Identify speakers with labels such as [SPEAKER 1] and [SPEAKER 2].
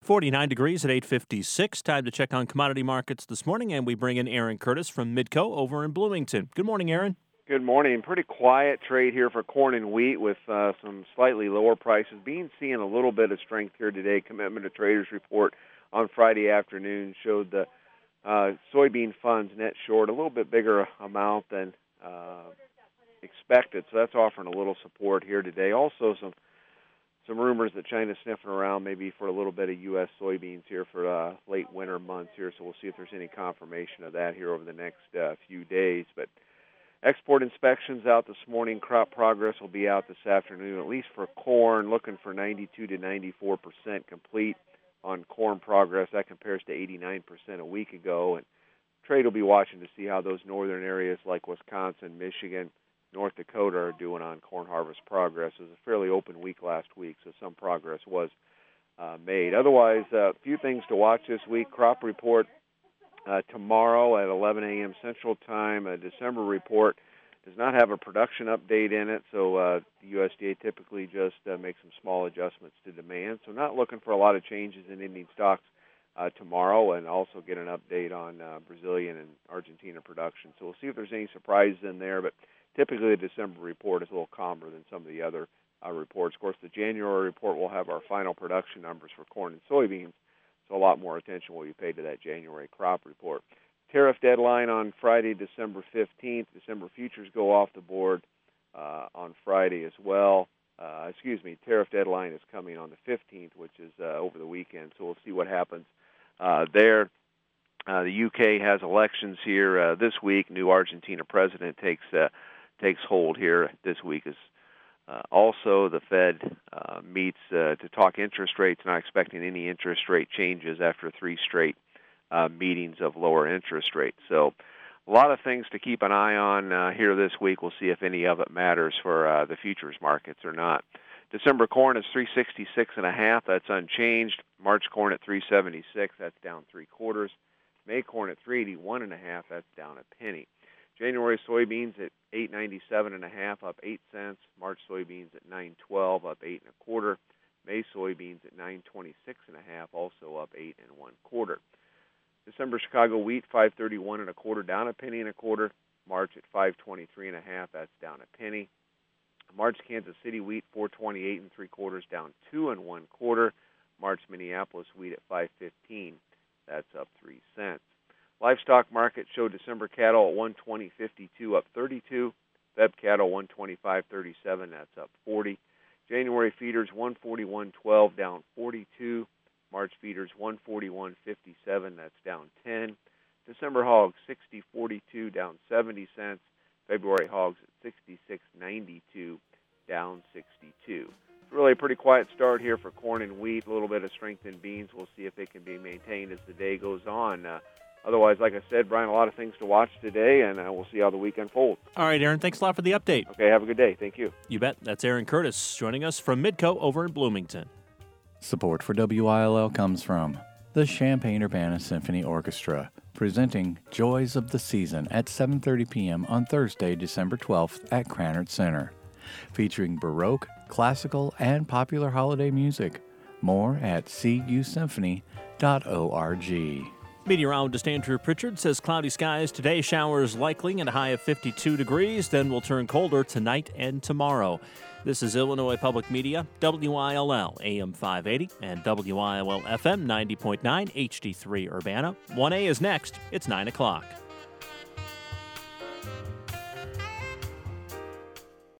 [SPEAKER 1] 49 degrees at 8:56. Time to check on commodity markets this morning, and we bring in Aaron Curtis from Midco over in Bloomington. Good morning, Aaron.
[SPEAKER 2] Good morning. Pretty quiet trade here for corn and wheat with some slightly lower prices. Being seeing a little bit of strength here today. Commitment to Traders report on Friday afternoon showed the soybean funds net short a little bit bigger amount than expected, so that's offering a little support here today. Also, some rumors that China's sniffing around maybe for a little bit of U.S. soybeans here for late winter months here, so we'll see if there's any confirmation of that here over the next few days. But export inspections out this morning. Crop progress will be out this afternoon, at least for corn, looking for 92 to 94% complete on corn progress. That compares to 89% a week ago. And trade will be watching to see how those northern areas like Wisconsin, Michigan, North Dakota are doing on corn harvest progress. It was a fairly open week last week, so some progress was made. Otherwise, a few things to watch this week. Crop report tomorrow at 11 a.m. Central Time. A December report does not have a production update in it, so the USDA typically just makes some small adjustments to demand. So not looking for a lot of changes in ending stocks tomorrow, and also get an update on Brazilian and Argentina production. So we'll see if there's any surprises in there, but typically the December report is a little calmer than some of the other reports. Of course, the January report will have our final production numbers for corn and soybeans, so a lot more attention will be paid to that January crop report. Tariff deadline on Friday, December 15th. December futures go off the board on Friday as well. Tariff deadline is coming on the 15th, which is over the weekend, so we'll see what happens there. The UK has elections here this week. New Argentina president takes hold here this week. Also, the Fed meets to talk interest rates, not expecting any interest rate changes after 3 straight meetings of lower interest rates. So a lot of things to keep an eye on here this week. We'll see if any of it matters for the futures markets or not. December corn is 366.5. That's unchanged. March corn at 376. That's down 3/4. May corn at 381.5. That's down a penny. January soybeans at 897.5, up 8 cents. March soybeans at 912, up 8 1/4. May soybeans at 926.5, also up 8 1/4. December Chicago wheat 531 1/4, down a penny 1/4. March at 523.5, that's down a penny. March Kansas City wheat 428 3/4, down 2 1/4. March Minneapolis wheat at 515, that's up 3 cents. Livestock market showed December cattle at 120.52, up 32. Fed cattle 125.37, that's up 40. January feeders 141.12, down 42. March feeders 141.57, that's down 10. December hogs 60.42, down 70 cents. February hogs at 66.92, down 62. It's really a pretty quiet start here for corn and wheat. A little bit of strength in beans. We'll see if it can be maintained as the day goes on. Otherwise, like I said, Brian, a lot of things to watch today, and we'll see how the week unfolds.
[SPEAKER 1] All right, Aaron, thanks a lot for the update.
[SPEAKER 2] Okay, have a good day. Thank you.
[SPEAKER 1] You bet. That's Aaron Curtis joining us from Midco over in Bloomington.
[SPEAKER 3] Support for WILL comes from the Champaign-Urbana Symphony Orchestra, presenting Joys of the Season at 7:30 p.m. on Thursday, December 12th at Krannert Center, featuring Baroque, classical, and popular holiday music. More at cusymphony.org.
[SPEAKER 1] Meteorologist Andrew Pritchard says cloudy skies today, showers likely, and a high of 52 degrees. Then will turn colder tonight and tomorrow. This is Illinois Public Media, WILL AM 580 and WILL FM 90.9 HD3 Urbana. 1A is next. It's 9 o'clock.